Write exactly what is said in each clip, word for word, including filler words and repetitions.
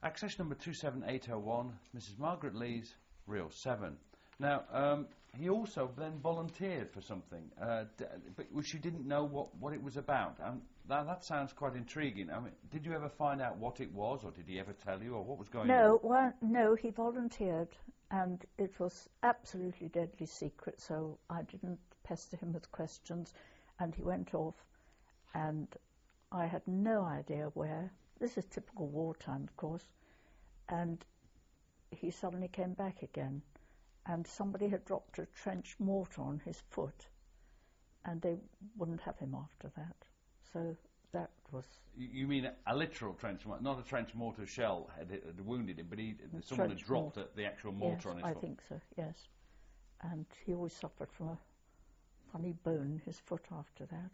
Access number two seven eight oh one, Missus Margaret Lees, Reel seven. Now, um, he also then volunteered for something, uh, d but which you didn't know what, what it was about. Um, that, that sounds quite intriguing. I mean, did you ever find out what it was, or did he ever tell you, or what was going no, on? Well, no, he volunteered, and it was absolutely deadly secret, so I didn't pester him with questions, and he went off, and I had no idea where. This is typical wartime, of course, and he suddenly came back again. And somebody had dropped a trench mortar on his foot, and they wouldn't have him after that. So that was... You mean a, a literal trench mortar, not a trench mortar shell had, had wounded him, but he, a someone had dropped mortar. the actual mortar yes, on his I foot? I think so, yes. And he always suffered from a funny bone in his foot after that.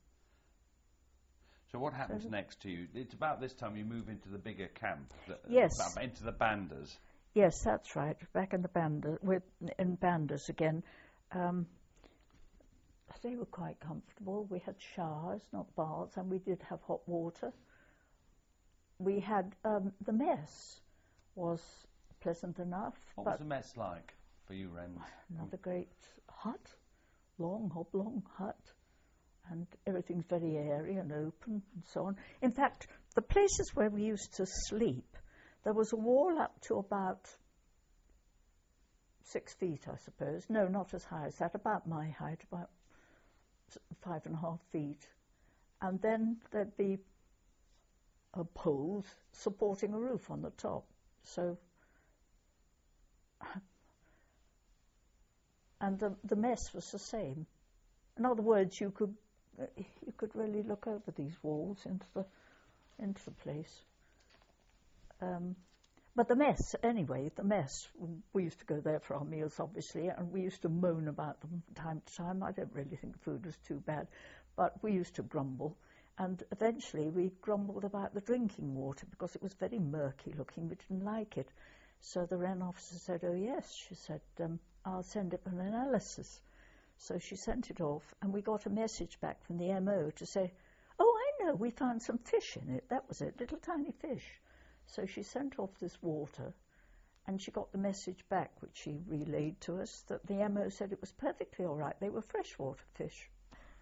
So what happens so next to you? It's about this time you move into the bigger camp, the, yes. uh, into the Bandas. Yes, that's right. Back in the Bandas, we're in Bandas again. Um, they were quite comfortable. We had showers, not baths, and we did have hot water. We had um, the mess was pleasant enough. What but was the mess like for you, Wrens? Another great hut, long, oblong hut, and everything's very airy and open and so on. In fact, the places where we used to sleep, there was a wall up to about six feet, I suppose. No, not as high as that, about my height, about five and a half feet. And then there'd be a poles supporting a roof on the top. So, and the, the mess was the same. In other words, you could you could really look over these walls into the into the place. Um, but the mess, anyway, the mess, we used to go there for our meals, obviously, and we used to moan about them from time to time. I don't really think food was too bad, but we used to grumble. And eventually we grumbled about the drinking water because it was very murky looking. We didn't like it. So the Wren officer said, oh, yes, she said, um, I'll send it for an analysis. So she sent it off, and we got a message back from the M O to say, oh, I know, we found some fish in it. That was it, little tiny fish. So she sent off this water, and she got the message back, which she relayed to us, that the M O said it was perfectly all right. They were freshwater fish.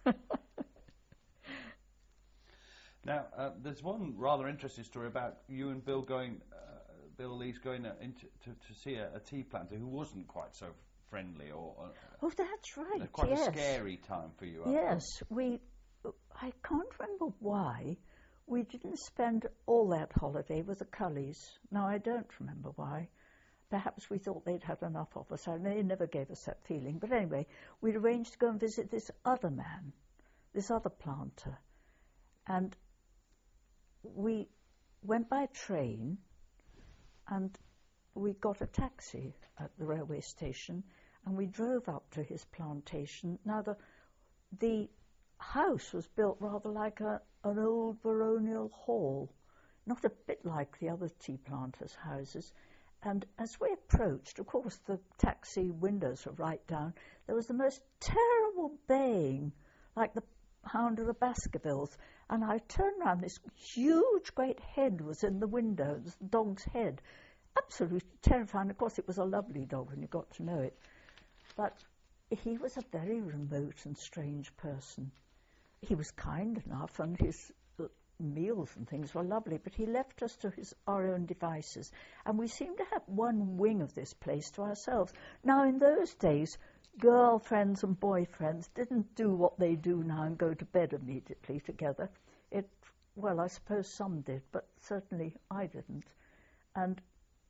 Now, uh, there's one rather interesting story about you and Bill going, uh, Bill Lees going uh, into, to, to see a, a tea planter who wasn't quite so friendly, or uh, oh, that's right. uh, quite yes. a scary time for you. Yes, we. I can't remember why we didn't spend all that holiday with the Cullys. Now I don't remember why. Perhaps we thought they'd had enough of us. And they never gave us that feeling. But anyway, we'd arranged to go and visit this other man, this other planter, and we went by train, and we got a taxi at the railway station, and we drove up to his plantation. Now, the the house was built rather like a, an old baronial hall, not a bit like the other tea planters' houses. And as we approached, of course, the taxi windows were right down. There was the most terrible baying, like the hound of the Baskervilles. And I turned round, this huge, great head was in the window, the dog's head. Absolutely terrifying. Of course, it was a lovely dog when you got to know it. But he was a very remote and strange person. He was kind enough, and his uh, meals and things were lovely, but he left us to his, our own devices. And we seemed to have one wing of this place to ourselves. Now, in those days, girlfriends and boyfriends didn't do what they do now and go to bed immediately together. It, well, I suppose some did, but certainly I didn't. And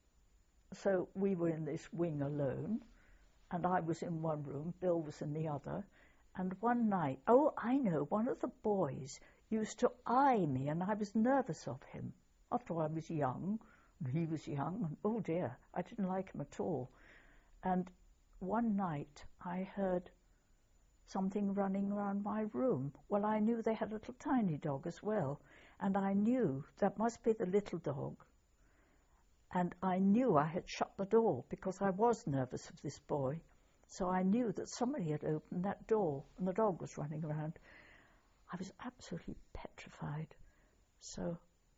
so we were in this wing alone, and I was in one room, Bill was in the other. And one night, oh, I know, one of the boys used to eye me, and I was nervous of him. After all, I was young, and he was young, and oh dear, I didn't like him at all. And one night I heard something running around my room. Well, I knew they had a little tiny dog as well, and I knew that must be the little dog. And I knew I had shut the door because I was nervous of this boy. So I knew that somebody had opened that door and the dog was running around. I was absolutely petrified. So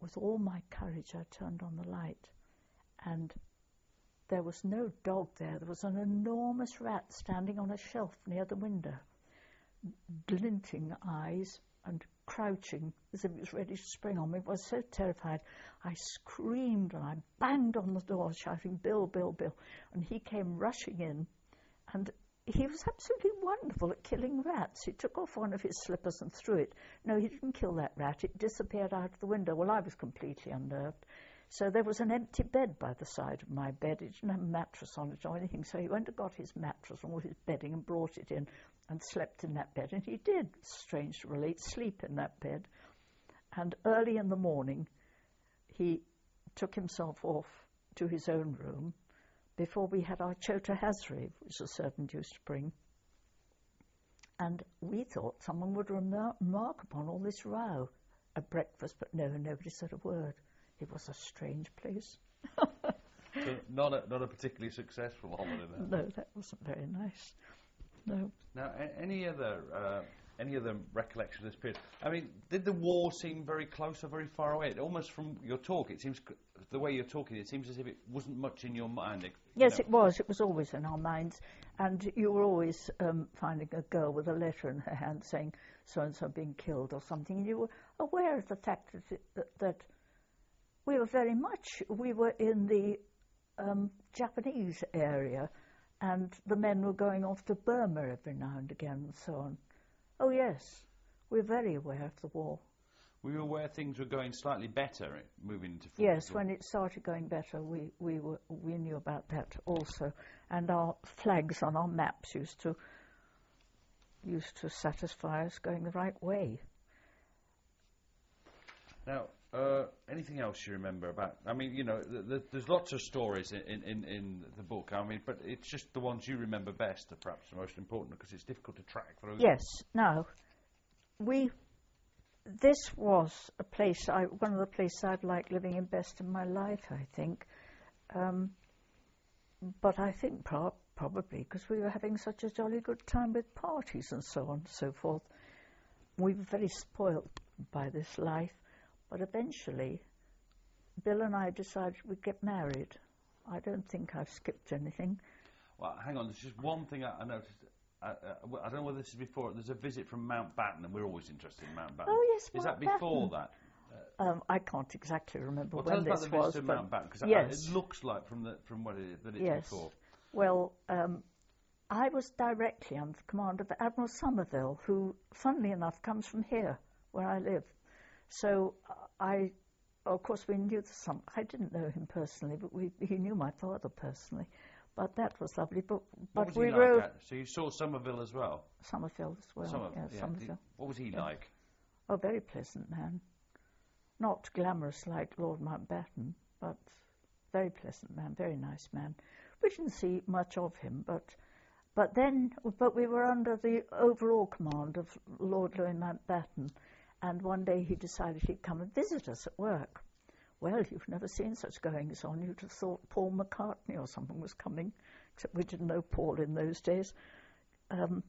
with all my courage, I turned on the light, and there was no dog there. There was an enormous rat standing on a shelf near the window, glinting eyes and crouching as if it was ready to spring on me. I was so terrified. I screamed and I banged on the door shouting, "Bill, Bill, Bill." And he came rushing in, and he was absolutely wonderful at killing rats. He took off one of his slippers and threw it. No, he didn't kill that rat. It disappeared out of the window. Well, I was completely unnerved. So there was an empty bed by the side of my bed. It didn't have a mattress on it or anything. So he went and got his mattress and all his bedding and brought it in and slept in that bed. And he did, strange to relate, sleep in that bed. And early in the morning, he took himself off to his own room before we had our chota hazri, which the servant used to bring. And we thought someone would remar- remark upon all this row at breakfast, but no, nobody said a word. It was a strange place. So not a, not a particularly successful holiday then? No, that wasn't very nice. No. Now, a- any other uh, any other recollection of this period? I mean, did the war seem very close or very far away? It, almost from your talk, it seems, c- the way you're talking, it seems as if it wasn't much in your mind. It, you Yes, know. it was. It was always in our minds. And you were always um, finding a girl with a letter in her hand saying so-and-so being killed or something. And you were aware of the fact that, it, that, that we were very much, we were in the um, Japanese area, and the men were going off to Burma every now and again and so on. Oh yes, we're very aware of the war. Were you aware things were going slightly better eh, moving into forty? Yes, when it started going better, we, we were we knew about that also, and our flags on our maps used to used to satisfy us going the right way. Now, uh, anything else you remember about? I mean, you know, th- th- there's lots of stories in, in, in the book. I mean, but it's just the ones you remember best are perhaps the most important because it's difficult to track through. Yes. Now, we. This was a place, I, one of the places I've liked living in best in my life, I think. Um, but I think pro- probably because we were having such a jolly good time with parties and so on and so forth. We were very spoilt by this life. But eventually, Bill and I decided we'd get married. I don't think I've skipped anything. Well, hang on, there's just one thing I, I noticed. I, uh, I don't know whether this is before. There's a visit from Mountbatten, and we're always interested in Mountbatten. Oh, yes, Is that Mountbatten. before that? Um, I can't exactly remember Well, when tell us this about the was. visit to but Mountbatten, because yes. it looks like from the from what it is that it's yes. before. Well, um, I was directly under the command of Admiral Somerville, who, funnily enough, comes from here, where I live. So uh, I, of course, we knew the some. I didn't know him personally, but we, he knew my father personally. But that was lovely. But What but was we he like? rode at- So you saw Somerville as well. Somerville as well. Somerville, yeah, yeah. Somerville. Did- what was he Yeah. like? Oh, very pleasant man. Not glamorous like Lord Mountbatten, but very pleasant man, very nice man. We didn't see much of him, but but then but we were under the overall command of Lord Louis Mountbatten, and one day he decided he'd come and visit us at work. Well, you've never seen such goings on. You'd have thought Paul McCartney or something was coming, except we didn't know Paul in those days. Um,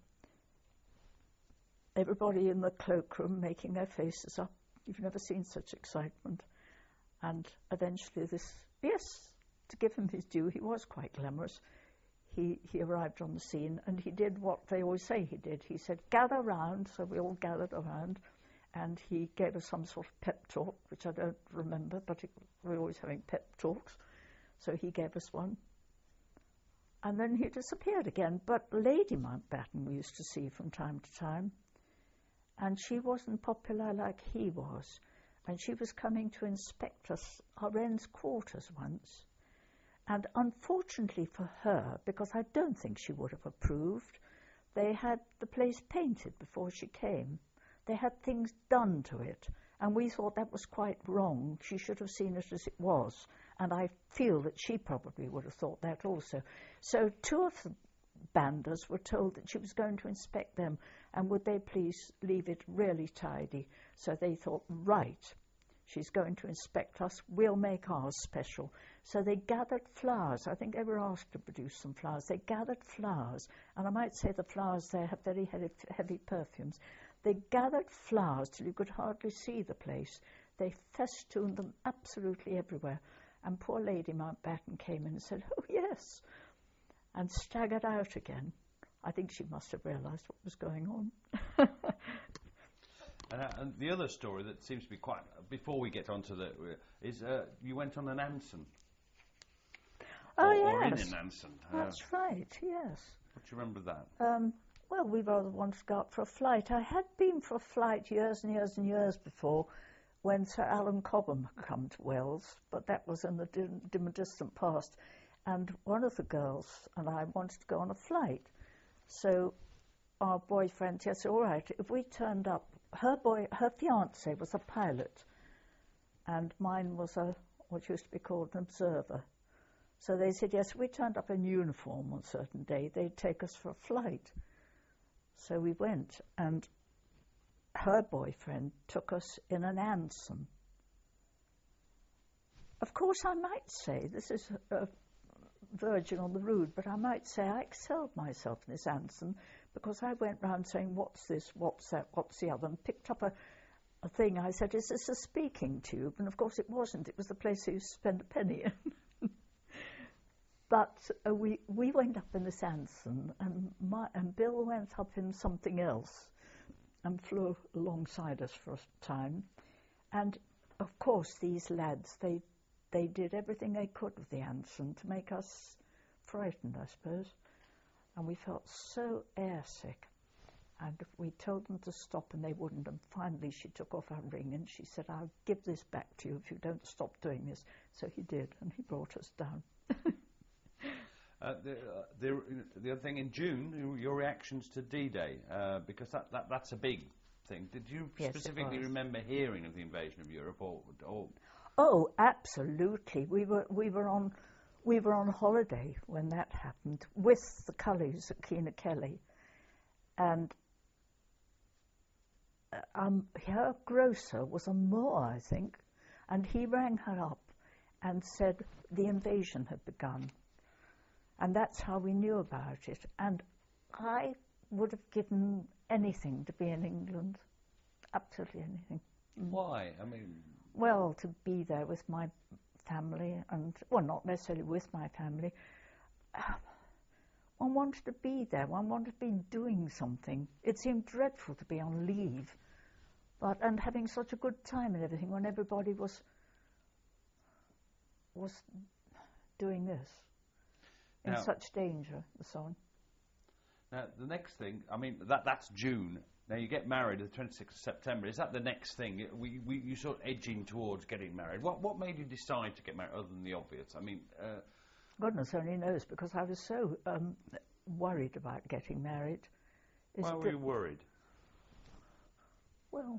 everybody in the cloakroom making their faces up. You've never seen such excitement. And eventually this, yes, to give him his due, he was quite glamorous. He, he arrived on the scene and he did what they always say he did. He said, gather round, so we all gathered around, and he gave us some sort of pep talk, which I don't remember, but it, we're always having pep talks. So he gave us one. And then he disappeared again. But Lady Mountbatten we used to see from time to time. And she wasn't popular like he was. And she was coming to inspect us, our Wren's quarters once. And unfortunately for her, because I don't think she would have approved, they had the place painted before she came. They had things done to it. And we thought that was quite wrong. She should have seen it as it was. And I feel that she probably would have thought that also. So two of the banders were told that she was going to inspect them, and would they please leave it really tidy. So they thought, right, she's going to inspect us, we'll make ours special. So they gathered flowers. I think they were asked to produce some flowers. They gathered flowers, and I might say the flowers there have very heavy, heavy perfumes. They gathered flowers till you could hardly see the place. they festooned them absolutely everywhere. And poor Lady Mountbatten came in and said, "Oh, yes," and staggered out again. I think she must have realised what was going on. and, uh, and the other story that seems to be quite, before we get on to the, uh, is uh, you went on an Anson. Oh, or, yes. Or in an Anson. That's uh, right, yes. What do you remember of that? Um, well, we rather wanted to go up for a flight. I had been for a flight years and years and years before, when Sir Alan Cobham had come to Wales, but that was in the dim, dim distant past. And one of the girls and I wanted to go on a flight. So our boyfriend said, all right, if we turned up, her boy, her fiancé was a pilot, and mine was a what used to be called an observer. So they said, yes, if we turned up in uniform on a certain day, they'd take us for a flight. So we went, and her boyfriend took us in an Anson. Of course, I might say, this is a verging on the rude, but I might say I excelled myself in this Anson because I went round saying, what's this, what's that, what's the other, and picked up a, a thing. I said, is this a speaking tube? And of course it wasn't. It was the place you spend a penny in. But uh, we, we went up in this Anson, and, my, and Bill went up in something else and flew alongside us for a time. And of course these lads, they they did everything they could with the Anson to make us frightened, I suppose. And we felt so airsick. And we told them to stop and they wouldn't. And finally she took off her ring and she said, I'll give this back to you if you don't stop doing this. So he did, and he brought us down. Uh, the, uh, the, the other thing, in June, your reactions to D-Day, uh, because that, that, that's a big thing. Did you Yes, specifically remember hearing of the invasion of Europe? Or, or Oh, absolutely. We were we were on we were on holiday when that happened with the Cullys at Keena Kelly, and uh, um, her grocer was a Moor, I think, and he rang her up and said the invasion had begun. And that's how we knew about it. And I would have given anything to be in England, absolutely anything. Why? I mean, well, to be there with my family, and well, not necessarily with my family. One wanted to be there. One wanted to be doing something. It seemed dreadful to be on leave, but and having such a good time and everything when everybody was was doing this. In Now, such danger and so on. Now, the next thing, I mean, that that's June. Now, you get married the twenty-sixth of September. Is that the next thing? We, we, you sort of edging towards getting married. What what made you decide to get married, other than the obvious? I mean... Uh, Goodness only knows, because I was so um, worried about getting married. Is why were you worried? Well,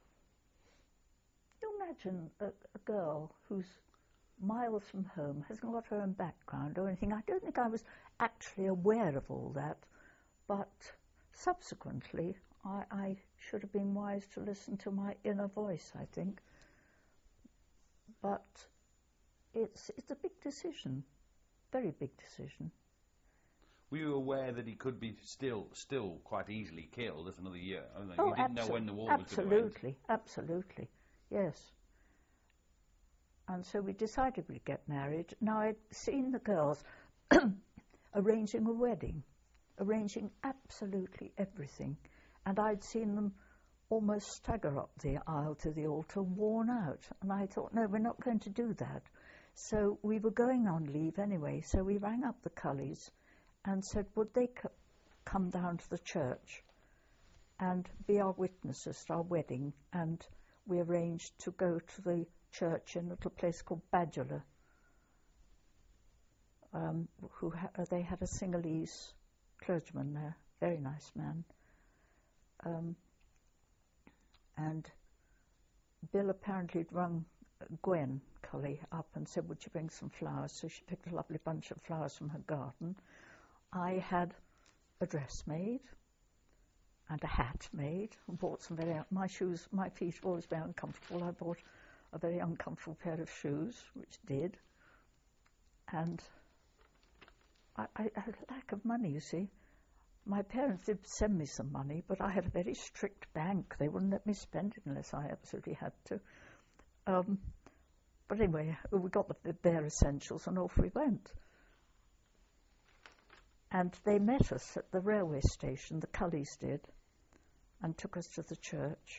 you imagine a, a girl who's miles from home, hasn't got her own background or anything. I don't think I was actually aware of all that, but subsequently I, I should have been wise to listen to my inner voice, I think. But it's it's a big decision, very big decision. Were you aware that he could be still still quite easily killed if another year? I mean, Oh, you didn't abso- know when the war was going to end. Absolutely, absolutely, yes. And so we decided we'd get married. Now, I'd seen the girls arranging a wedding, arranging absolutely everything. And I'd seen them almost stagger up the aisle to the altar, worn out. And I thought, no, we're not going to do that. So we were going on leave anyway. So we rang up the Cullys and said, would they c- come down to the church and be our witnesses at our wedding? And we arranged to go to the church in a little place called Badula. Um, who ha- uh, they had a Singhalese clergyman there, very nice man. Um, and Bill apparently had rung Gwen Cully up and said, would you bring some flowers? So she picked a lovely bunch of flowers from her garden. I had a dress made and a hat made, and bought some very, my shoes, my feet were always very uncomfortable. I bought a very uncomfortable pair of shoes, which did. And I, I, I had a lack of money, you see. My parents did send me some money, but I had a very strict bank. They wouldn't let me spend it unless I absolutely had to. Um, but anyway, we got the, the bare essentials and off we went. And they met us at the railway station, the Cullys did, and took us to the church.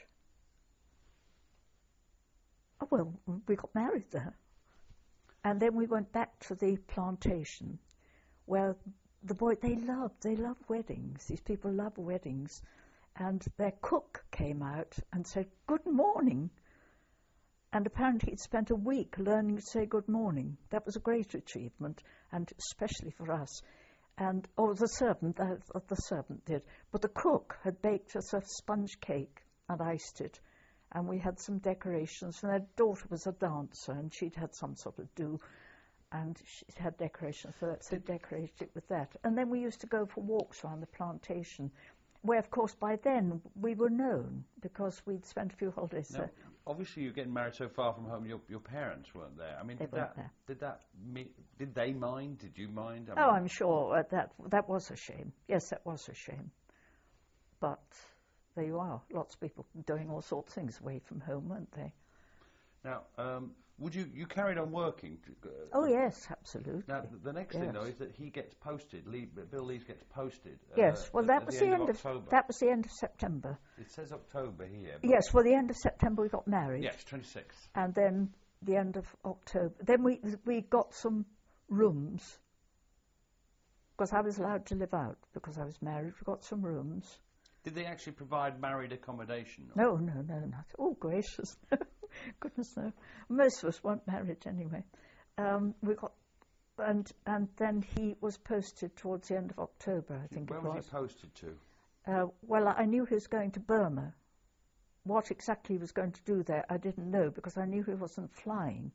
Oh, well, we got married there. And then we went back to the plantation where the boy, they love, they love weddings. These people love weddings. And their cook came out and said, "Good morning." And apparently he'd spent a week learning to say good morning. That was a great achievement, and especially for us. And, oh, the servant, uh, the servant did. But the cook had baked us a sponge cake and iced it. And we had some decorations. And their daughter was a dancer, and she'd had some sort of do. And she'd had decorations, so that's so decorated it with that. And then we used to go for walks around the plantation, where, of course, by then we were known because we'd spent a few holidays now, there. Obviously, you're getting married so far from home. Your your parents weren't there. I mean, They did weren't that there. did that me, did they mind? Did you mind? I Oh, mean, I'm sure uh, that that was a shame. Yes, that was a shame. But there you are. Lots of people doing all sorts of things away from home, weren't they? Now, um, would you you carried on working? Uh, Oh yes, absolutely. Now, th- the next yes. thing though is that he gets posted. Lee, Bill Lees gets posted. Uh, Yes, well, at, that at was the the end, end of of, October. that was the end of September. It says October here. but- Yes, well, the end of September we got married. Yes, twenty-sixth. And then the end of October. Then we we got some rooms because I was allowed to live out because I was married. We got some rooms. Did they actually provide married accommodation? No, no, no, not. Oh, gracious. Goodness, no. Most of us weren't married anyway. Um, we got, and and then he was posted towards the end of October, I think Where it was was. he posted to? Uh, well, I knew he was going to Burma. What exactly he was going to do there, I didn't know because I knew he wasn't flying.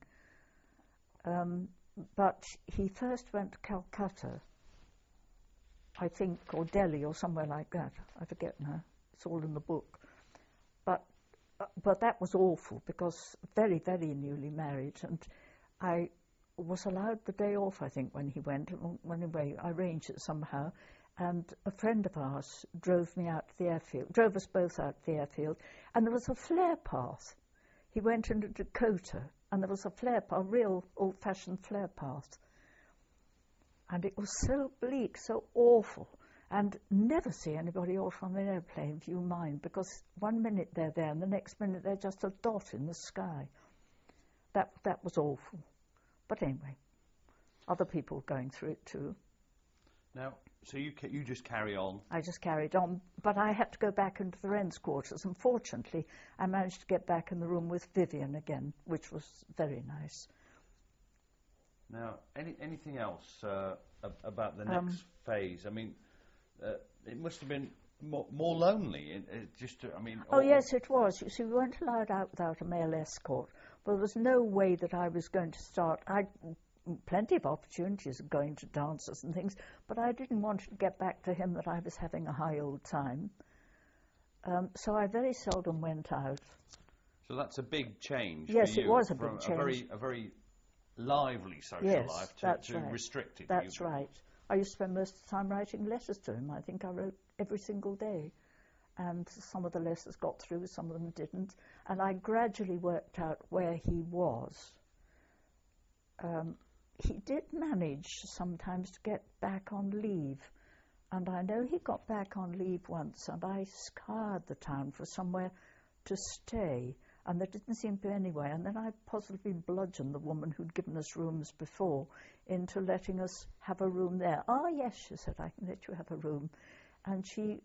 Um, but he first went to Calcutta, I think, or Delhi or somewhere like that. I forget now. It's all in the book. But uh, but that was awful because very, very newly married, and I was allowed the day off, I think, when he went. Anyway, I arranged it somehow. And a friend of ours drove me out to the airfield, drove us both out to the airfield, and there was a flare path. He went into Dakota, and there was a flare path, a real old-fashioned flare path. And it was so bleak, so awful, and never see anybody off on an airplane, if you mind, because one minute they're there, and the next minute they're just a dot in the sky. That that was awful. But anyway, other people were going through it too. Now, so you ca- you just carry on. I just carried on, but I had to go back into the Wren's quarters, and fortunately I managed to get back in the room with Vivian again, which was very nice. Now, any anything else uh, ab- about the Um, next phase? I mean, uh, it must have been more, more lonely. It, it just, to, I mean. Oh, all- yes, it was. You see, we weren't allowed out without a male escort, but there was no way that I was going to start. I plenty of opportunities of going to dances and things, but I didn't want to get back to him that I was having a high old time. Um, so I very seldom went out. So that's a big change. Yes, for it you, was a from big A very, change. a very lively social Yes, life to, that's to right. restricted. That's You- right. I used to spend most of the time writing letters to him. I think I wrote every single day. And some of the letters got through, some of them didn't. And I gradually worked out where he was. Um, he did manage sometimes to get back on leave. And I know he got back on leave once, and I scoured the town for somewhere to stay. And there didn't seem to be anywhere. And then I positively bludgeoned the woman who'd given us rooms before into letting us have a room there. Oh, yes, she said, I can let you have a room. And she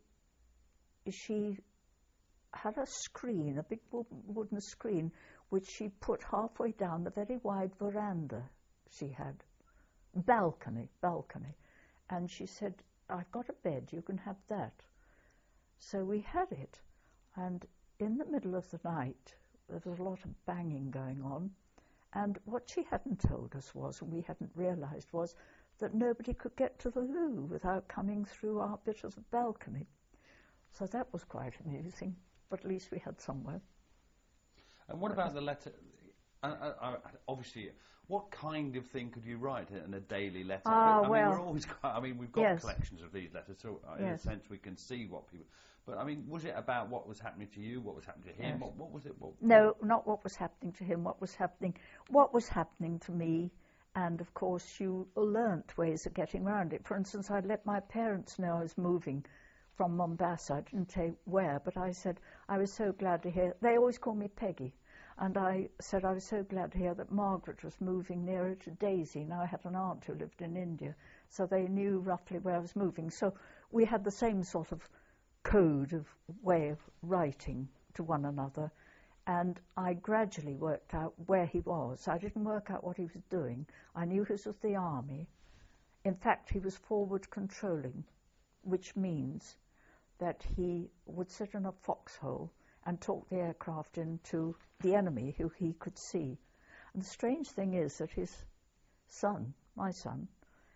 she had a screen, a big wo- wooden screen, which she put halfway down the very wide veranda she had. Balcony, balcony. And she said, I've got a bed, you can have that. So we had it. And in the middle of the night, there was a lot of banging going on. And what she hadn't told us was, and we hadn't realised, was that nobody could get to the loo without coming through our bit of the balcony. So that was quite amusing, but at least we had somewhere. And what about the letter? Uh, uh, uh, obviously, what kind of thing could you write in a daily letter? Ah, I mean, well, we're always. I mean, we've got yes. collections of these letters, so uh, in Yes. a sense we can see what people. But I mean, was it about what was happening to you? What was happening to him? Yes. What, what was it? What, No, not what was happening to him, what was happening, what was happening to me. And of course, you learnt ways of getting around it. For instance, I'd let my parents know I was moving from Mombasa. I didn't say where, but I said I was so glad to hear. They always call me Peggy. And I said I was so glad to hear that Margaret was moving nearer to Daisy. Now, I had an aunt who lived in India, so they knew roughly where I was moving. So we had the same sort of code of way of writing to one another, and I gradually worked out where he was. I didn't work out what he was doing. I knew he was with the army. In fact, he was forward controlling, which means that he would sit in a foxhole and talk the aircraft into the enemy who he could see. And the strange thing is that his son, my son,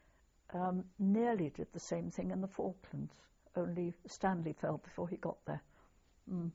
um, nearly did the same thing in the Falklands. Only Stanley fell before he got there. Mm.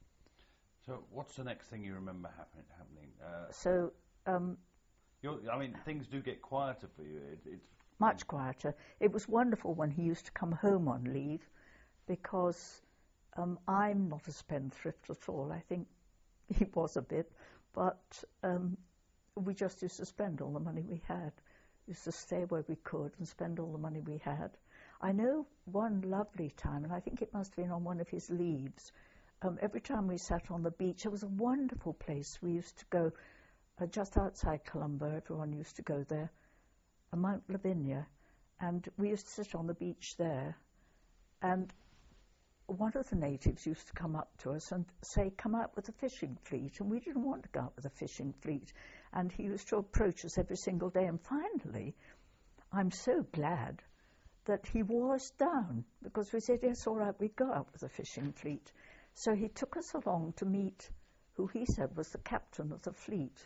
So, what's the next thing you remember happen, happening? Uh, So, um, you're, I mean, things do get quieter for you. It, it's much quieter. It was wonderful when he used to come home on leave, because um, I'm not a spendthrift at all. I think he was a bit, but um, we just used to spend all the money we had. Used to stay where we could and spend all the money we had. I know one lovely time, and I think it must have been on one of his leaves, um, every time we sat on the beach, it was a wonderful place. We used to go uh, just outside Colombo, everyone used to go there, uh, Mount Lavinia, and we used to sit on the beach there, and one of the natives used to come up to us and say, come out with a fishing fleet, and we didn't want to go out with a fishing fleet, and he used to approach us every single day, and finally, I'm so glad that he wore us down, because we said, yes, all right, we'd go out with a fishing fleet. So he took us along to meet who he said was the captain of the fleet.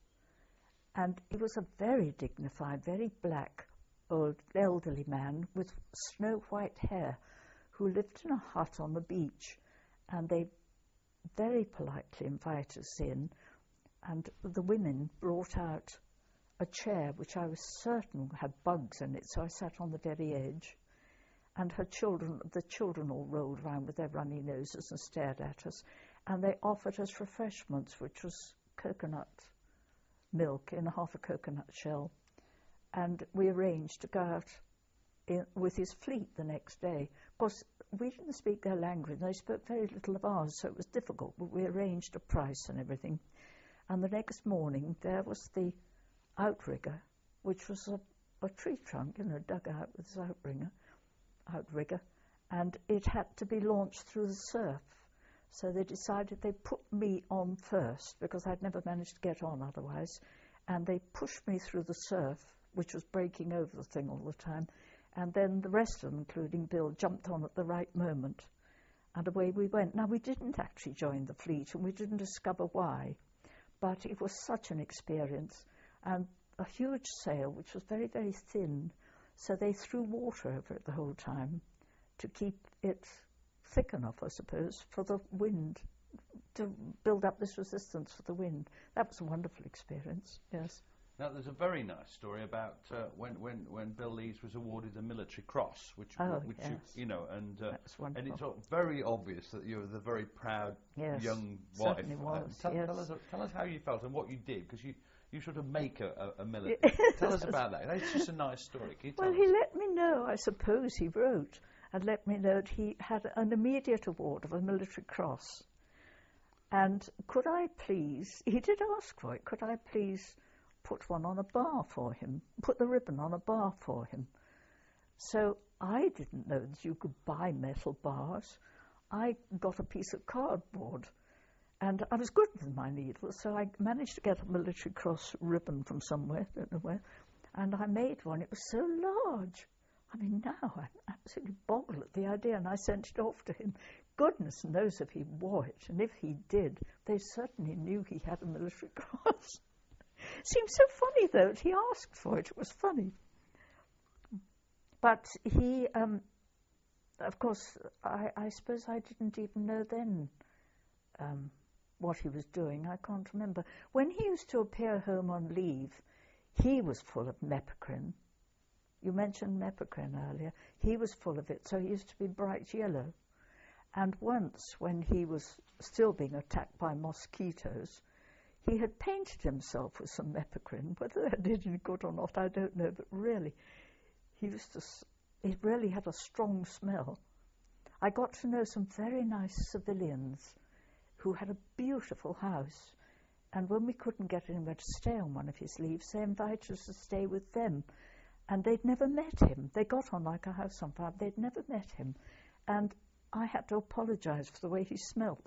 And he was a very dignified, very black, old, elderly man with snow-white hair who lived in a hut on the beach. And they very politely invited us in, and the women brought out a chair which I was certain had bugs in it, so I sat on the very edge, and her children, the children all rolled around with their runny noses and stared at us, and they offered us refreshments, which was coconut milk in half a coconut shell, and we arranged to go out in, with his fleet the next day. Of course, we didn't speak their language, and they spoke very little of ours, so it was difficult, but we arranged a price and everything. And the next morning, there was the outrigger, which was a, a tree trunk, you know, dug out with this outrigger, outrigger, and it had to be launched through the surf. So they decided they'd put me on first, because I'd never managed to get on otherwise, and they pushed me through the surf, which was breaking over the thing all the time, and then the rest of them, including Bill, jumped on at the right moment, and away we went. Now, we didn't actually join the fleet, and we didn't discover why, but it was such an experience, and a huge sail, which was very, very thin, so they threw water over it the whole time to keep it thick enough, I suppose, for the wind, to build up this resistance for the wind. That was a wonderful experience, yes. Now, there's a very nice story about uh, when, when, when Bill Lees was awarded the Military Cross, which, Oh, which yes. you, you know, and uh, That's wonderful. and it's all very obvious that you were the very proud Yes, young wife. certainly Uh, was, tell, yes. tell us, tell us how you felt and what you did, because you, you sort of make a, a, a military. Tell us about that. It's just a nice story. Can you tell Well, us? he let me know, I suppose he wrote, and let me know that he had an immediate award of a Military Cross. And could I please, he did ask for it, could I please put one on a bar for him, put the ribbon on a bar for him? So I didn't know that you could buy metal bars. I got a piece of cardboard, and I was good with my needles, so I managed to get a Military Cross ribbon from somewhere, don't know where, and I made one. It was so large. I mean, now I'm absolutely boggled at the idea, and I sent it off to him. Goodness knows if he wore it, and if he did, they certainly knew he had a Military Cross. Seems so funny, though, that he asked for it. It was funny. But he, um, of course, I, I suppose I didn't even know then um, what he was doing. I can't remember. When he used to appear home on leave, he was full of mepicrin. You mentioned mepicrin earlier. He was full of it, so he used to be bright yellow. And once, when he was still being attacked by mosquitoes, he had painted himself with some mepicrin. Whether that did any good or not, I don't know, but really, he used to, it really had a strong smell. I got to know some very nice civilians who had a beautiful house, and when we couldn't get anywhere to stay on one of his leaves, they invited us to stay with them. And they'd never met him. They got on like a house on fire. They'd never met him. And I had to apologise for the way he smelt.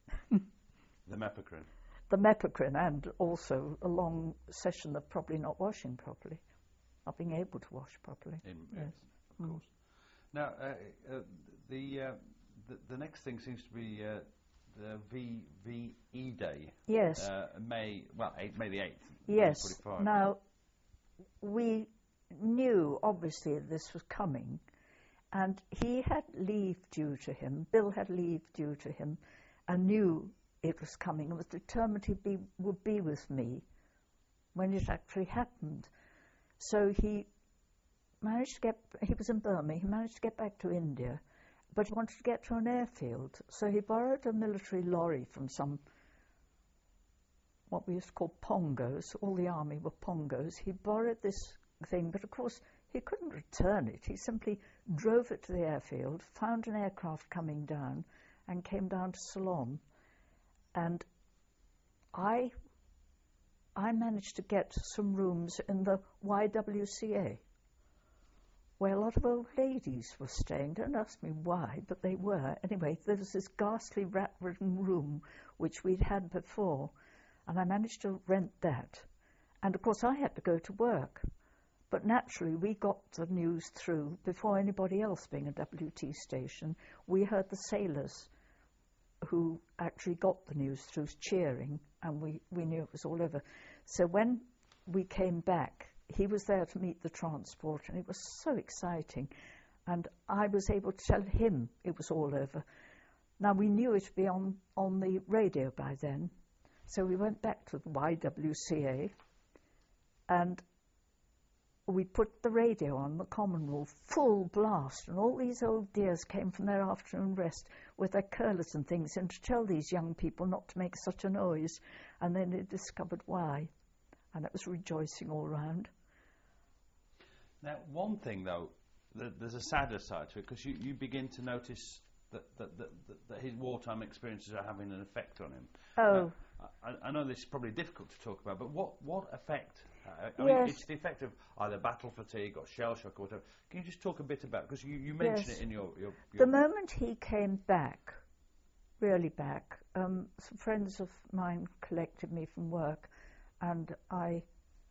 The mepicrin. The mepicrin, and also a long session of probably not washing properly, not being able to wash properly. In, yes, yes, of mm. course. Now, uh, uh, the, uh, the the next thing seems to be uh, the V V E Day. Yes. Uh, May, well, eight, May the eighth. Yes. Now, we knew, obviously, this was coming, and he had leave due to him, Bill had leave due to him, and knew it was coming, and was determined he be, would be with me when it actually happened. So he managed to get, he was in Burma, he managed to get back to India, but he wanted to get to an airfield, so he borrowed a military lorry from some, what we used to call pongos, all the army were pongos. He borrowed this thing, but of course he couldn't return it. He simply drove it to the airfield, found an aircraft coming down, and came down to Ceylon. And I, I managed to get some rooms in the Y W C A, where a lot of old ladies were staying. Don't ask me why, but they were. Anyway, there was this ghastly rat-ridden room which we'd had before, and I managed to rent that. And of course I had to go to work. But naturally, we got the news through before anybody else, being a W T station. We heard the sailors who actually got the news through cheering, and we, we knew it was all over. So when we came back, he was there to meet the transport, and it was so exciting. And I was able to tell him it was all over. Now, we knew it would be on, on the radio by then, so we went back to the Y W C A, and we put the radio on, the common rule, full blast, and all these old dears came from their afternoon rest with their curlers and things in to tell these young people not to make such a noise, and then they discovered why, and it was rejoicing all round. Now, one thing, though, th- there's a sadder side to it, because you, you begin to notice that, that, that, that, that his wartime experiences are having an effect on him. Oh. Uh, I, I know this is probably difficult to talk about, but what, what effect? Uh, I yes. mean, it's the effect of either battle fatigue or shell shock or whatever. Can you just talk a bit about, because you, you mention yes. it in your, your, The your... moment he came back, really back, um, some friends of mine collected me from work, and I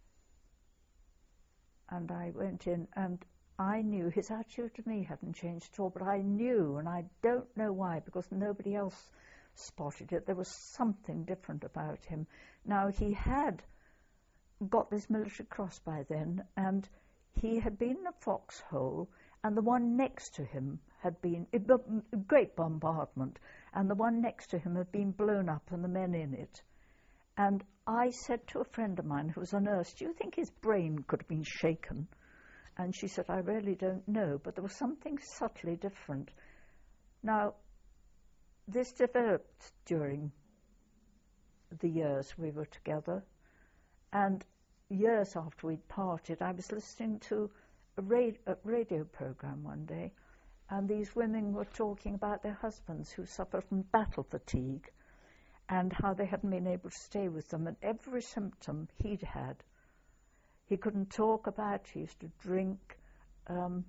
and I went in, and I knew his attitude to me hadn't changed at all, but I knew, and I don't know why, because nobody else spotted it, there was something different about him. Now, he had got this military cross by then, and he had been in a foxhole, and the one next to him had been, a b- great bombardment, and the one next to him had been blown up and the men in it. And I said to a friend of mine who was a nurse, do you think his brain could have been shaken? And she said, I really don't know, but there was something subtly different. Now, this developed during the years we were together, and years after we'd parted, I was listening to a, ra- a radio program one day, and these women were talking about their husbands who suffered from battle fatigue and how they hadn't been able to stay with them, and every symptom he'd had. He couldn't talk about, he used to drink. Um,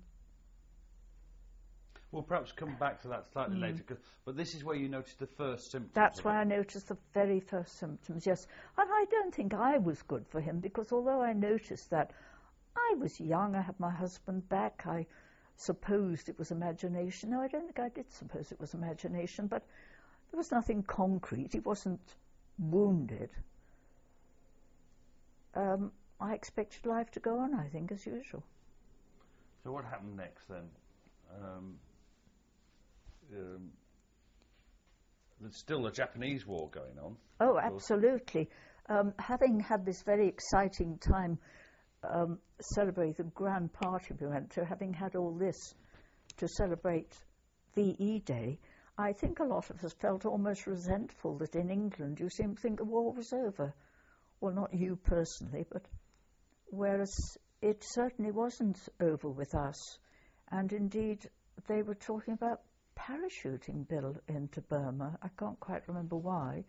We'll perhaps come back to that slightly mm. later, 'cause, but this is where you noticed the first symptoms. That's where I noticed the very first symptoms, yes. And I don't think I was good for him, because although I noticed that, I was young, I had my husband back, I supposed it was imagination. No, I don't think I did suppose it was imagination, but there was nothing concrete. He wasn't wounded. Um, I expected life to go on, I think, as usual. So what happened next then? Um, um, there's still a Japanese war going on. Oh, absolutely. Um, having had this very exciting time um, celebrate the grand party we went to, having had all this to celebrate V E Day, I think a lot of us felt almost resentful that in England you seemed to think the war was over. Well, not you personally, but whereas it certainly wasn't over with us. And indeed, they were talking about parachuting Bill into Burma. I can't quite remember why.